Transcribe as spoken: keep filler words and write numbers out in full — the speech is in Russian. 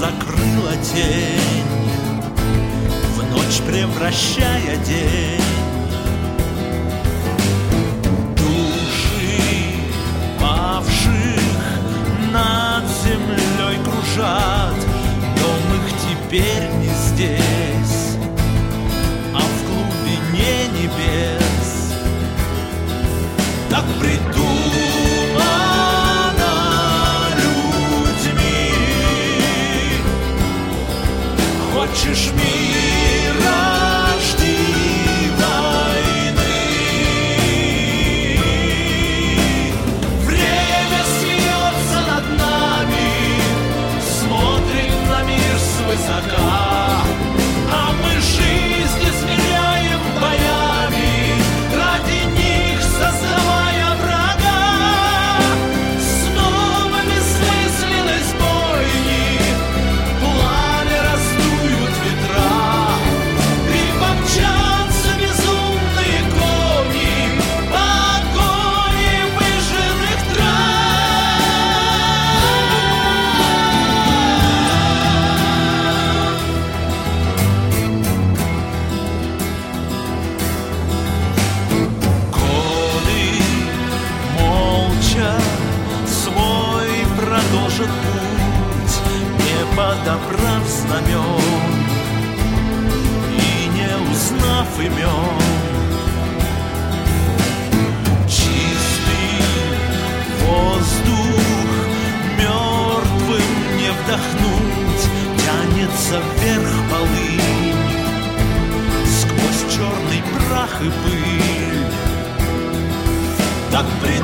закрыла тень, в ночь превращая день. Души павших над землей кружат, дом их теперь не здесь, а в глубине небес. Так придумано людьми. Хочешь мира, жди войны. Время смеется над нами, смотрит на мир свысока, а мы жизнь измеряем боями, ради них создавая врага. Снова бессмысленность бойни, пламя раздуют ветра, и помчатся безумные кони по огонь выжженных трав. Годы молча свой продолжат путь, не подобрав знамен и не узнав имен. Чистый воздух мертвым не вдохнуть, тянется вверх полынь сквозь черный прах и пыль. Так при